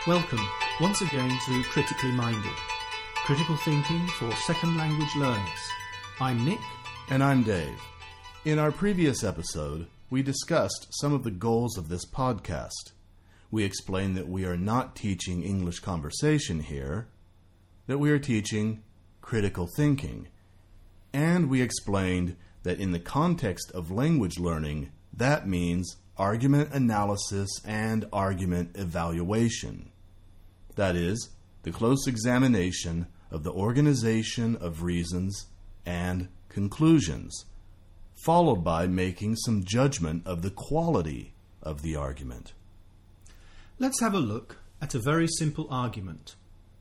Welcome once again to Critically Minded, critical thinking for second language learners. I'm Nick. And I'm Dave. In our previous episode, we discussed some of the goals of this podcast. We explained that we are not teaching English conversation here, that we are teaching critical thinking. And we explained that in the context of language learning, that means argument analysis and argument evaluation. That is, the close examination of the organization of reasons and conclusions, followed by making some judgment of the quality of the argument. Let's have a look at a very simple argument.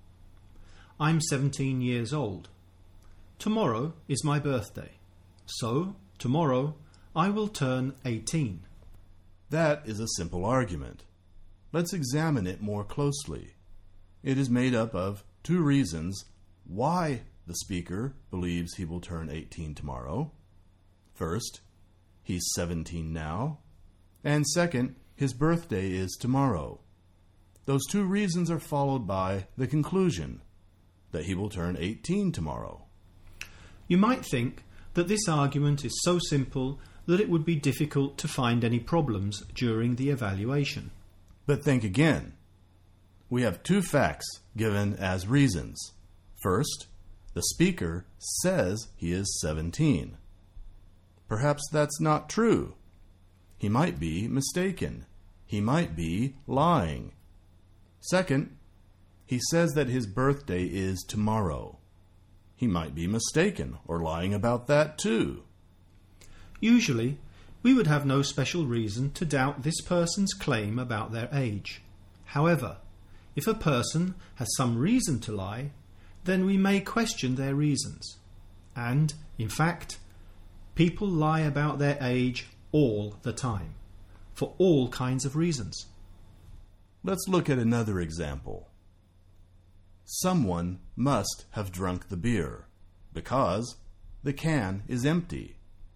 I'm 17 years old. Tomorrow is my birthday. So, tomorrow, I will turn 18. That is a simple argument. Let's examine it more closely. It is made up of two reasons why the speaker believes he will turn 18 tomorrow. First, he's 17 now. And second, his birthday is tomorrow. Those two reasons are followed by the conclusion that he will turn 18 tomorrow. You might think that this argument is so simple that it would be difficult to find any problems during the evaluation. But think again. We have two facts given as reasons. First, the speaker says he is 17. Perhaps that's not true. He might be mistaken. He might be lying. Second, he says that his birthday is tomorrow. He might be mistaken or lying about that too. Usually, we would have no special reason to doubt this person's claim about their age. However, if a person has some reason to lie, then we may question their reasons. And, in fact, people lie about their age all the time, for all kinds of reasons. Let's look at another example. Someone must have drunk the beer, because the can is empty.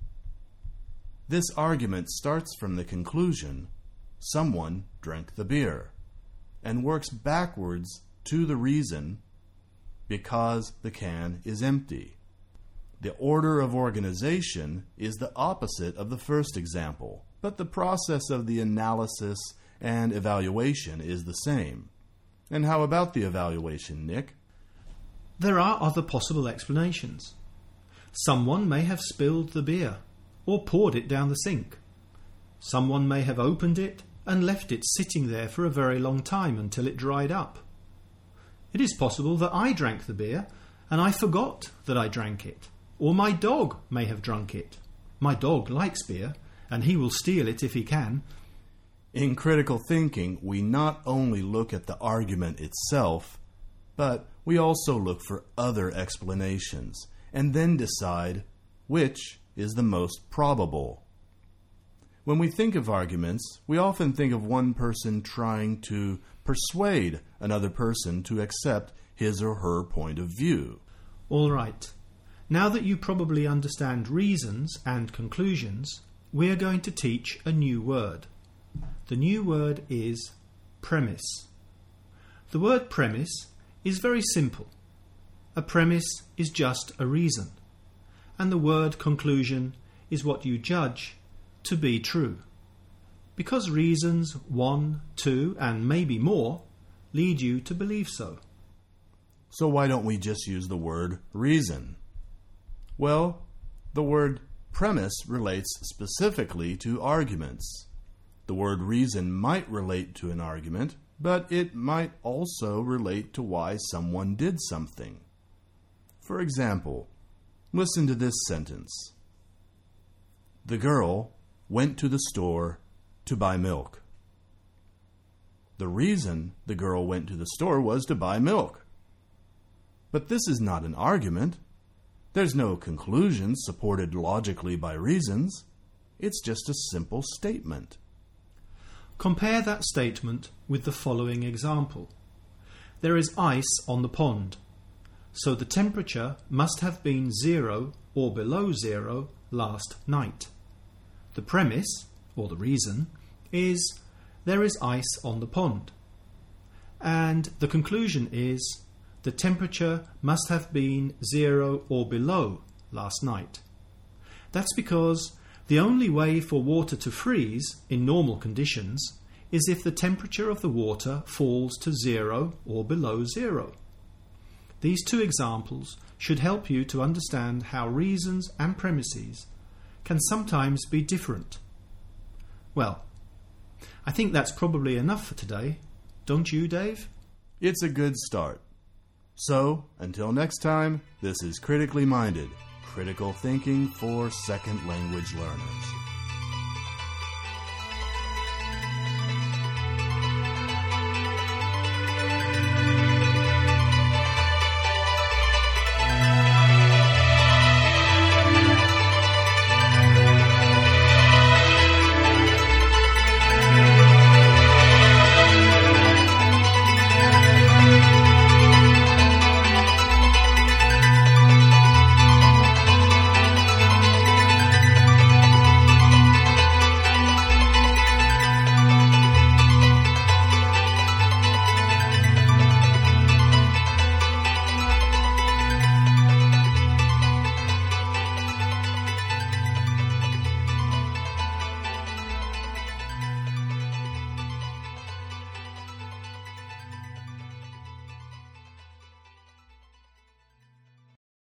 This argument starts from the conclusion, someone drank the beer, and works backwards to the reason, because the can is empty. The order of organization is the opposite of the first example, but the process of the analysis and evaluation is the same. And how about the evaluation, Nick? There are other possible explanations. Someone may have spilled the beer, or poured it down the sink. Someone may have opened it and left it sitting there for a very long time until it dried up. It is possible that I drank the beer and I forgot that I drank it. Or my dog may have drunk it. My dog likes beer, and he will steal it if he can. In critical thinking, we not only look at the argument itself, but we also look for other explanations, and then decide which is the most probable. When we think of arguments, we often think of one person trying to persuade another person to accept his or her point of view. All right. Now that you probably understand reasons and conclusions, we are going to teach a new word. The new word is premise. The word premise is very simple. A premise is just a reason, and the word conclusion is what you judge to be true. Because reasons 1, 2, and maybe more lead you to believe so. So why don't we just use the word reason? Well, the word premise relates specifically to arguments. The word reason might relate to an argument, but it might also relate to why someone did something. For example, listen to this sentence. The girl went to the store to buy milk. The reason the girl went to the store was to buy milk. But this is not an argument. There's no conclusion supported logically by reasons. It's just a simple statement. Compare that statement with the following example. There is ice on the pond, so the temperature must have been 0 or below 0 last night. The premise, or the reason, is there is ice on the pond. and the conclusion is the temperature must have been 0 or below last night. That's because the only way for water to freeze in normal conditions is if the temperature of the water falls to 0 or below 0. These two examples should help you to understand how reasons and premises can sometimes be different. Well, I think that's probably enough for today, don't you, Dave? It's a good start. So, until next time, this is Critically Minded, critical thinking for second language learners.